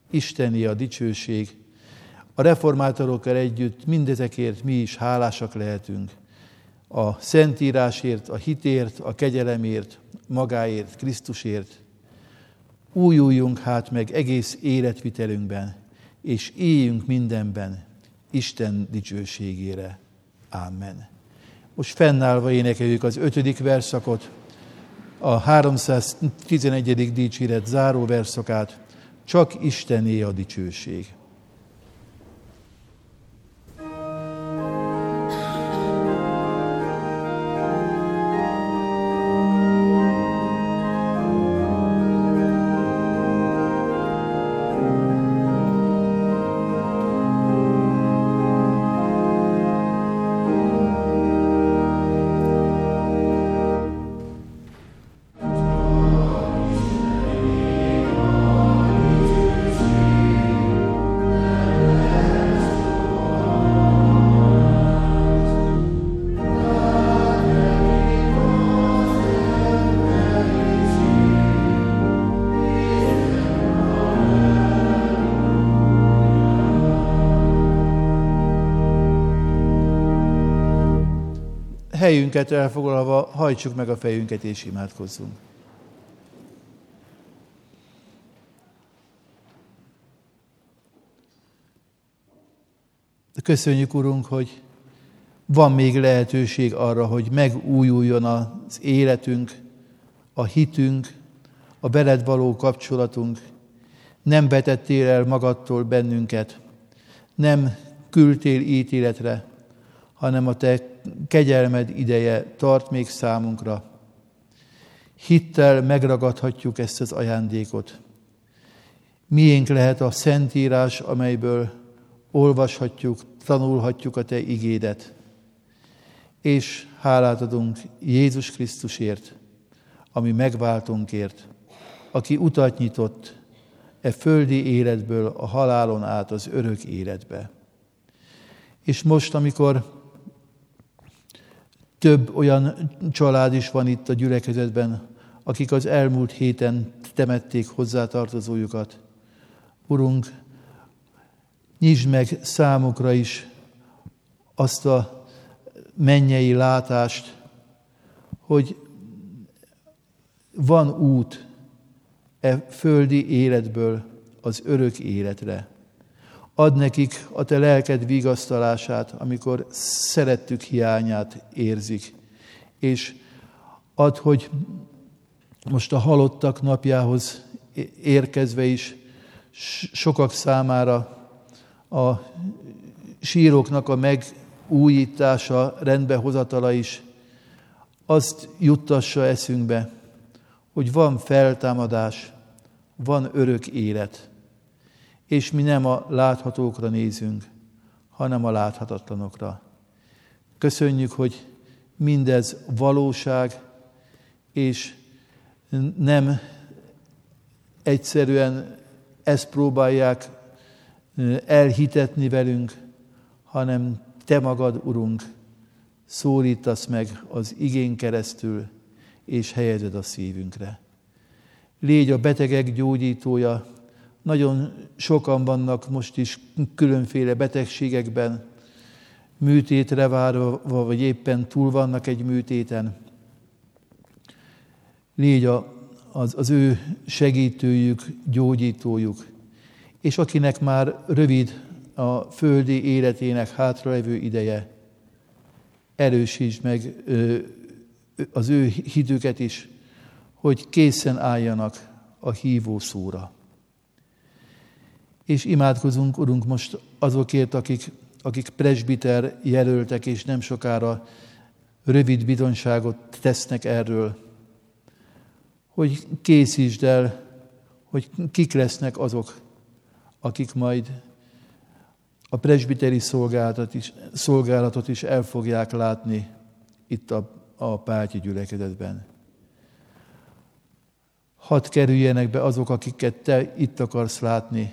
Istené a dicsőség. A reformátorokkal együtt mindezekért mi is hálásak lehetünk. A Szentírásért, a hitért, a kegyelemért, magáért, Krisztusért. Újuljunk hát meg egész életvitelünkben, és éljünk mindenben Isten dicsőségére. Amen. Most fennállva énekeljük az 5. versszakot, a 311. dicséret záró verszakát, csak Istené a dicsőség. Helyünket elfoglalva hajtsuk meg a fejünket és imádkozzunk. Köszönjük, Urunk, hogy van még lehetőség arra, hogy megújuljon az életünk, a hitünk, a veled való kapcsolatunk. Nem vetettél el magadtól bennünket, nem küldtél ítéletre, hanem a te kegyelmed ideje tart még számunkra. Hittel megragadhatjuk ezt az ajándékot. Miénk lehet a Szentírás, amelyből olvashatjuk, tanulhatjuk a te igédet. És hálát adunk Jézus Krisztusért, ami megváltunkért, aki utat nyitott e földi életből a halálon át az örök életbe. És most, amikor több olyan család is van itt a gyülekezetben, akik az elmúlt héten temették hozzátartozójukat. Urunk, nyisd meg számukra is azt a mennyei látást, hogy van út e földi életből az örök életre. Add nekik a te lelked vigasztalását, amikor szerettük hiányát érzik. És add, hogy most a halottak napjához érkezve is sokak számára a síroknak a megújítása, rendbehozatala is azt juttassa eszünkbe, hogy van feltámadás, van örök élet. És mi nem a láthatókra nézünk, hanem a láthatatlanokra. Köszönjük, hogy mindez valóság, és nem egyszerűen ezt próbálják elhitetni velünk, hanem te magad, Urunk, szólítasz meg az igén keresztül, és helyezed a szívünkre. Légy a betegek gyógyítója. Nagyon sokan vannak most is különféle betegségekben, műtétre várva, vagy éppen túl vannak egy műtéten. Légy az ő segítőjük, gyógyítójuk. És akinek már rövid a földi életének hátralevő ideje, erősítsd meg az ő hitüket is, hogy készen álljanak a hívó szóra. És imádkozunk, Urunk, most azokért, akik presbiter jelöltek, és nem sokára rövid bizonyságot tesznek erről, hogy készítsd el, hogy kik lesznek azok, akik majd a presbiteri szolgálatot is el fogják látni itt a pálti gyülekezetben. Hadd kerüljenek be azok, akiket te itt akarsz látni,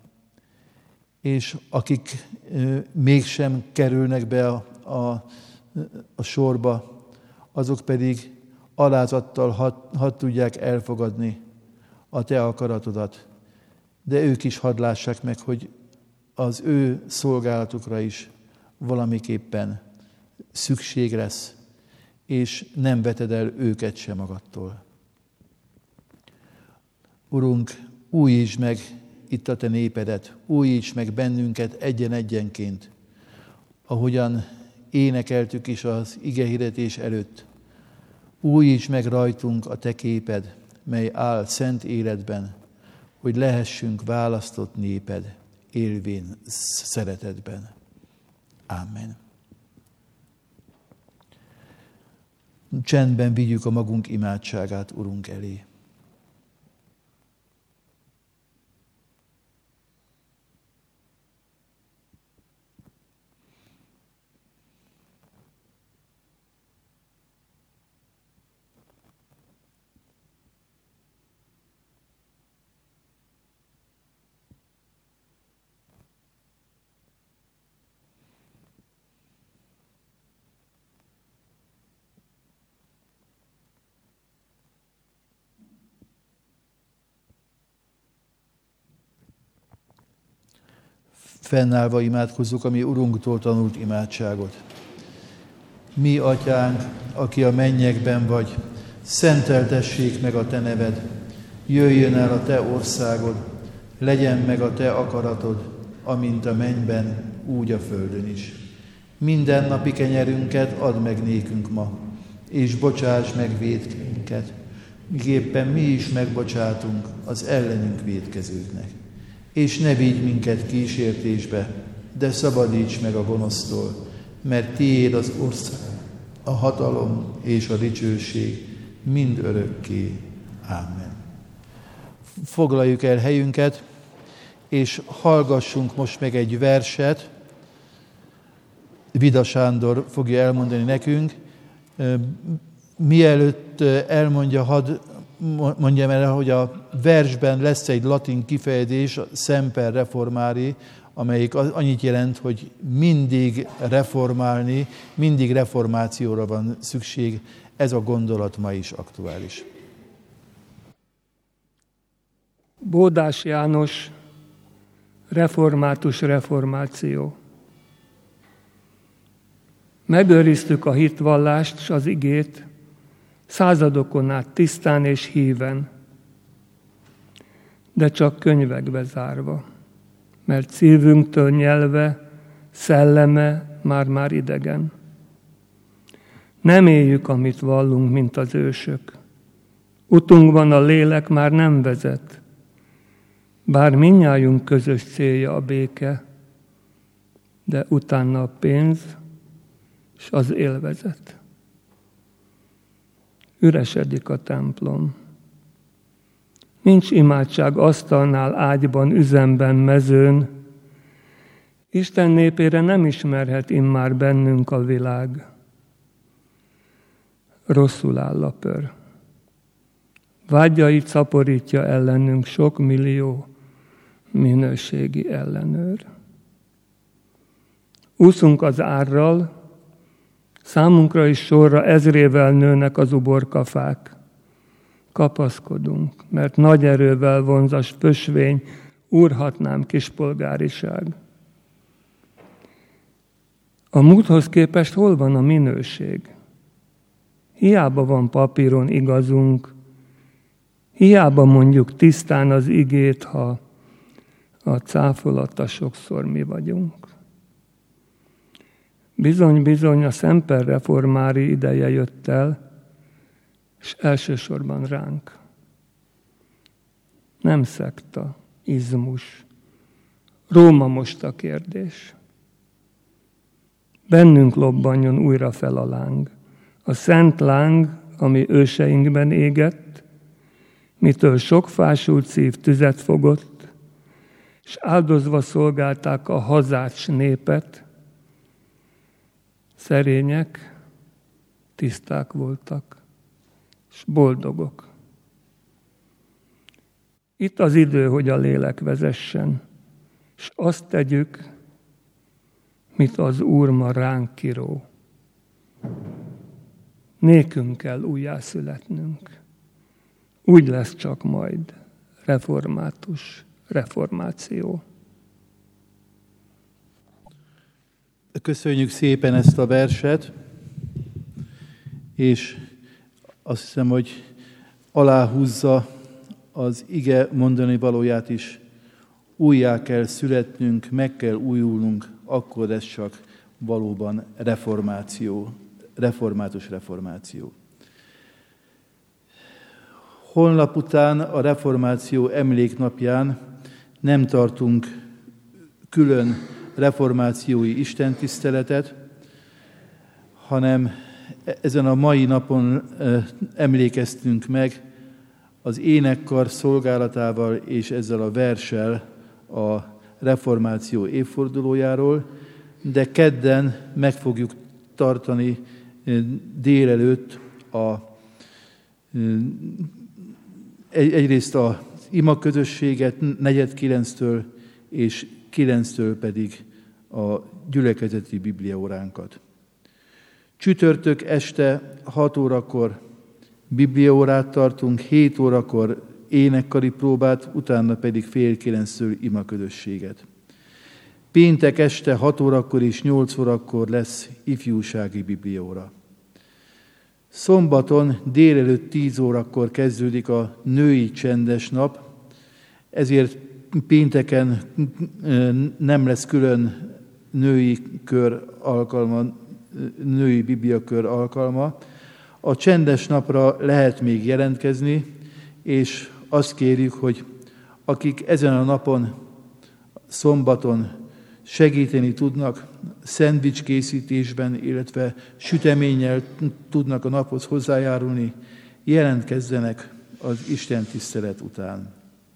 és akik mégsem kerülnek be a sorba, azok pedig alázattal hadd tudják elfogadni a te akaratodat. de ők is hadd lássák meg, hogy az ő szolgálatukra is valamiképpen szükség lesz, és nem veted el őket sem magadtól. Urunk, újítsd meg itt a te népedet, újítsd meg bennünket egyen-egyenként, ahogyan énekeltük is az igehirdetés előtt. Újítsd meg rajtunk a te képed, mely áll szent életben, hogy lehessünk választott néped, élvén szeretetben. Amen. Csendben vigyük a magunk imádságát Urunk elé. Fennállva imádkozzuk a mi Urunktól tanult imádságot. Mi, Atyánk, aki a mennyekben vagy, szenteltessék meg a te neved, jöjjön el a te országod, legyen meg a te akaratod, amint a mennyben, úgy a földön is. Minden napi kenyerünket add meg nékünk ma, és bocsáss meg vétkeinket, miképpen mi is megbocsátunk az ellenünk vétkezőknek. És ne vigy minket kísértésbe, de szabadíts meg a gonosztól, mert tiéd az ország, a hatalom és a dicsőség mind örökké. Ámen. Foglaljuk el helyünket, és hallgassunk most meg egy verset. Vida Sándor fogja elmondani nekünk. Mielőtt elmondja, hadd mondjam el, hogy a versben lesz egy latin kifejezés, semper reformari, amelyik annyit jelent, hogy mindig reformálni, mindig reformációra van szükség. Ez a gondolat ma is aktuális. Bódás János, református reformáció. Megőriztük a hitvallást s az igét, századokon át tisztán és híven, de csak könyvekbe zárva, mert szívünktől nyelve, szelleme már-már idegen. Nem éljük, amit vallunk, mint az ősök. Utunkban a lélek már nem vezet, bár mindnyájunk közös célja a béke, de utána a pénz és az élvezet. Üresedik a templom. Nincs imádság asztalnál, ágyban, üzemben, mezőn. Isten népére nem ismerhet immár bennünk a világ. Rosszul áll a pör. Vágyait szaporítja ellenünk sok millió minőségi ellenőr. Úszunk az árral, számunkra is sorra ezrével nőnek az uborkafák. Kapaszkodunk, mert nagy erővel vonzas pösvény, úrhatnám kispolgáriság. A múlthoz képest hol van a minőség? Hiába van papíron igazunk, hiába mondjuk tisztán az igét, ha a cáfolata sokszor mi vagyunk. Bizony a semper reformári ideje jött el, és elsősorban ránk. Nem szekta, izmus. Róma most a kérdés. Bennünk lobbanjon újra fel a láng. A szent láng, ami őseinkben égett, mitől sok fásult szív tüzet fogott, és áldozva szolgálták a hazát s népet. Szerények, tiszták voltak, és boldogok. Itt az idő, hogy a lélek vezessen, és azt tegyük, mit az Úr ma ránk kiró. Nékünk kell újjászületnünk. Úgy lesz csak majd református reformáció. Köszönjük szépen ezt a verset, és azt hiszem, hogy aláhúzza az ige mondani valóját is. Újjá kell születnünk, meg kell újulnunk, akkor ez csak valóban reformáció, református reformáció. Holnap után, a reformáció emléknapján nem tartunk külön reformációi istentiszteletet, hanem ezen a mai napon emlékeztünk meg az énekkar szolgálatával és ezzel a verssel a reformáció évfordulójáról, de kedden meg fogjuk tartani délelőtt egyrészt az imaközösséget 4:30-től és 9-től pedig a gyülekezeti bibliaóránkat. Csütörtök este 6 órakor bibliaórát tartunk, 7 órakor énekkari próbát, utána pedig 8:30-től imaközösséget. Péntek este 6 órakor és 8 órakor lesz ifjúsági bibliaóra. Szombaton délelőtt 10 órakor kezdődik a női csendes nap, ezért pénteken nem lesz külön női kör alkalma, női bibliakör alkalma. A csendes napra lehet még jelentkezni, és azt kérjük, hogy akik ezen a napon, szombaton segíteni tudnak szendvics készítésben, illetve süteménnyel tudnak a naphoz hozzájárulni, jelentkezzenek az istentisztelet után.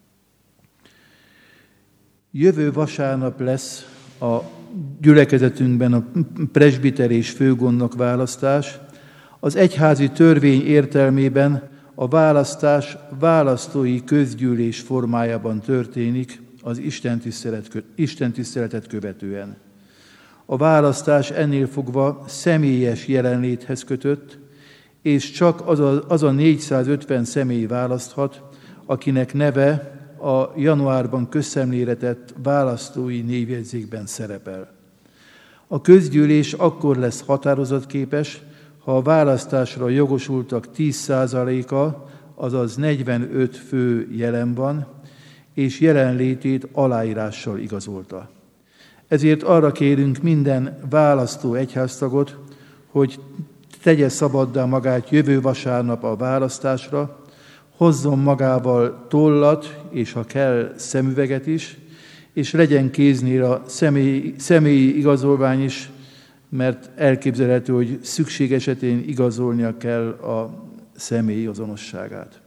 Jövő vasárnap lesz a gyülekezetünkben a presbiter és főgondnok választás. Az egyházi törvény értelmében a választás választói közgyűlés formájában történik az istentiszteletet követően. A választás ennél fogva személyes jelenléthez kötött, és csak az a 450 személy választhat, akinek neve a januárban közszemléletett választói névjegyzékben szerepel. A közgyűlés akkor lesz határozatképes, ha a választásra jogosultak 10%-a, azaz 45 fő jelen van, és jelenlétét aláírással igazolta. Ezért arra kérünk minden választó egyháztagot, hogy tegye szabaddá magát jövő vasárnap a választásra, hozzon magával tollat, és ha kell, szemüveget is, és legyen kéznél a személyi igazolvány is, mert elképzelhető, hogy szükség esetén igazolnia kell a személyi azonosságát.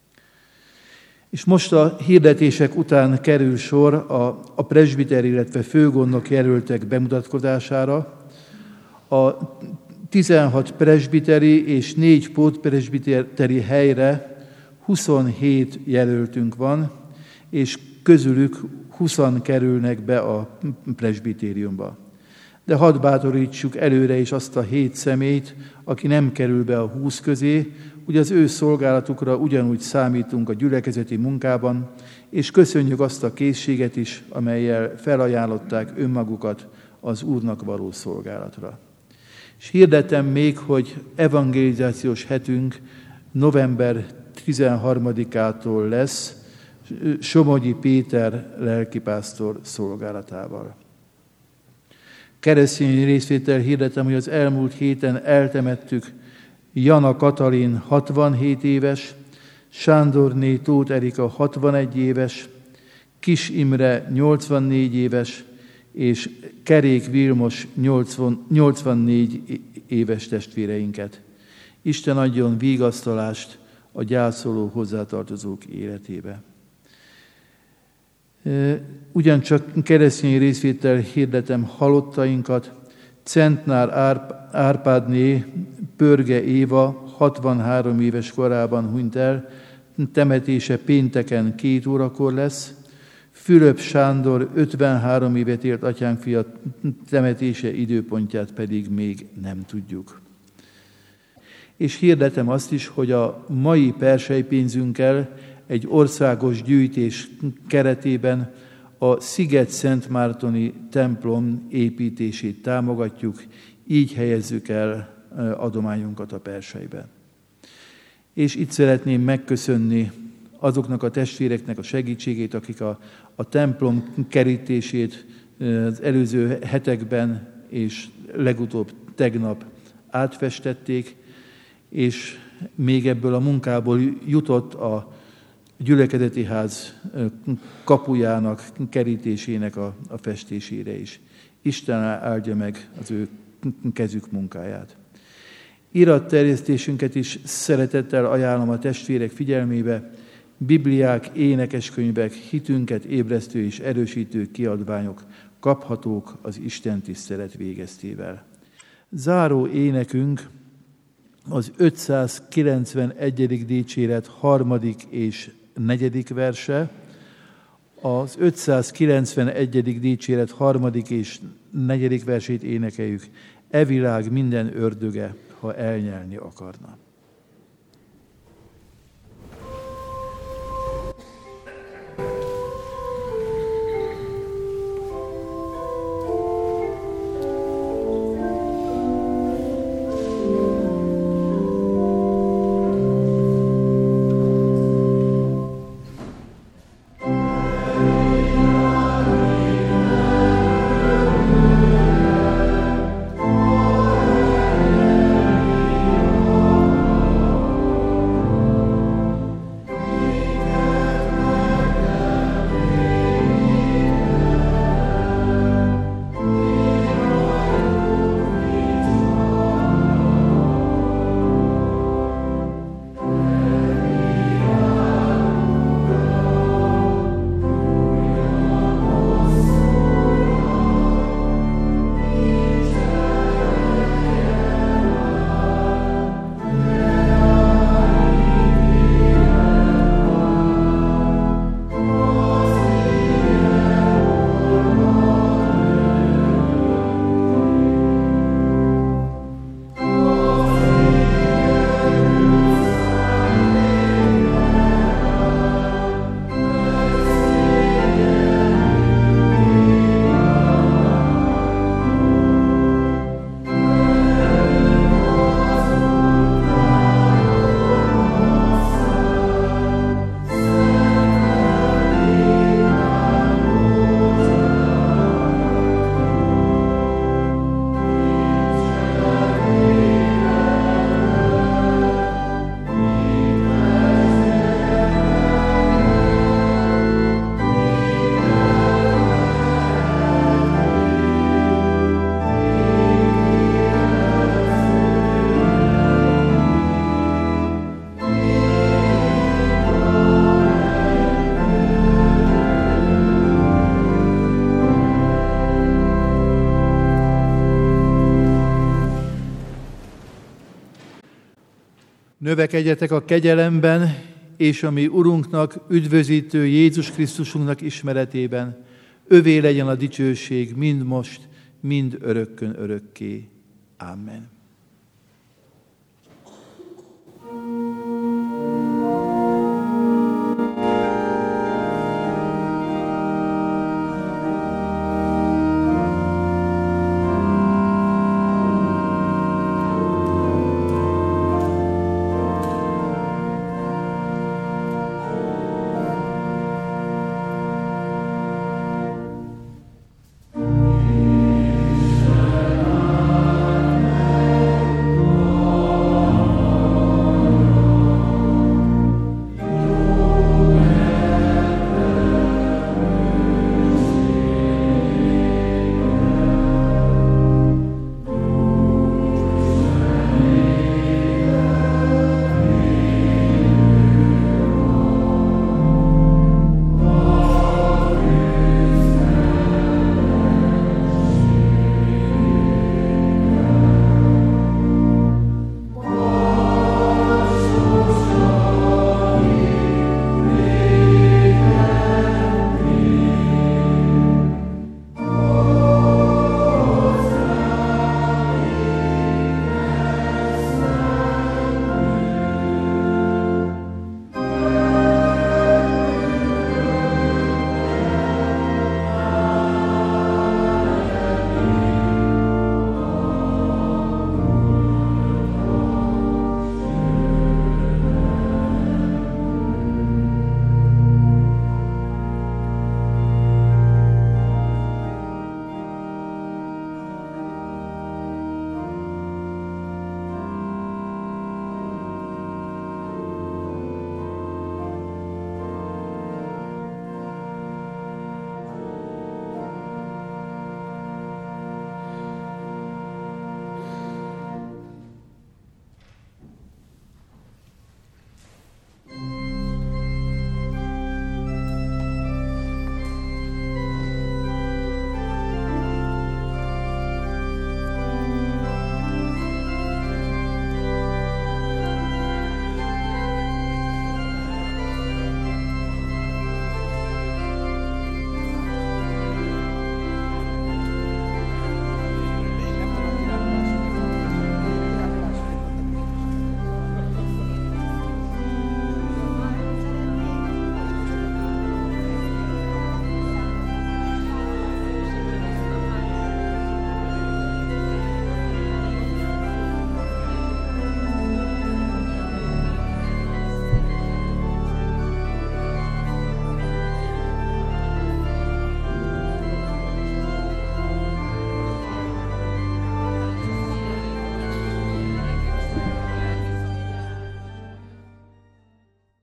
És most a hirdetések után kerül sor a presbiter, illetve főgondnok jelöltek bemutatkozására. A 16 presbiteri és 4 pótpresbiteri helyre 27 jelöltünk van, és közülük 20 kerülnek be a presbitériumba. De hadd bátorítsuk előre is azt a 7 személyt, aki nem kerül be a 20 közé, hogy az ő szolgálatukra ugyanúgy számítunk a gyülekezeti munkában, és köszönjük azt a készséget is, amellyel felajánlották önmagukat az Úrnak való szolgálatra. És hirdetem még, hogy evangelizációs hetünk november 13-ától lesz Somogyi Péter lelkipásztor szolgálatával. Keresztény részvétel hirdetem, hogy az elmúlt héten eltemettük Jana Katalin 67 éves, Sándorné Tóth Erika 61 éves, Kis Imre 84 éves, és Kerék Vilmos 84 éves testvéreinket. Isten adjon vigasztalást a gyászoló hozzátartozók életébe. Ugyancsak keresztény részvétel hirdetem halottainkat. Centnár Árpádné Pörge Éva 63 éves korában hunyt el, temetése pénteken 2 órakor lesz. Fülöp Sándor 53 évet élt atyánk fia, temetése időpontját pedig még nem tudjuk. És hirdetem azt is, hogy a mai perselypénzünkkel egy országos gyűjtés keretében a Sziget-Szentmártoni templom építését támogatjuk, így helyezzük el adományunkat a Perselybe. És itt szeretném megköszönni azoknak a testvéreknek a segítségét, akik a templom kerítését az előző hetekben és legutóbb tegnap átfestették, és még ebből a munkából jutott a gyülekezeti ház kapujának, kerítésének a festésére is. Isten áldja meg az ő kezük munkáját. Iratterjesztésünket is szeretettel ajánlom a testvérek figyelmébe. Bibliák, énekeskönyvek, hitünket ébresztő és erősítő kiadványok kaphatók az Isten tisztelet végeztével. Záró énekünk az 591. dicséret 3. és 4. verse. Az 591. dicséret 3. és 4. versét énekeljük. E világ minden ördöge, ha elnyelni akarna. Növekedjetek a kegyelemben, és a mi Urunknak, üdvözítő Jézus Krisztusunknak ismeretében, övé legyen a dicsőség mind most, mind örökkön örökké. Amen.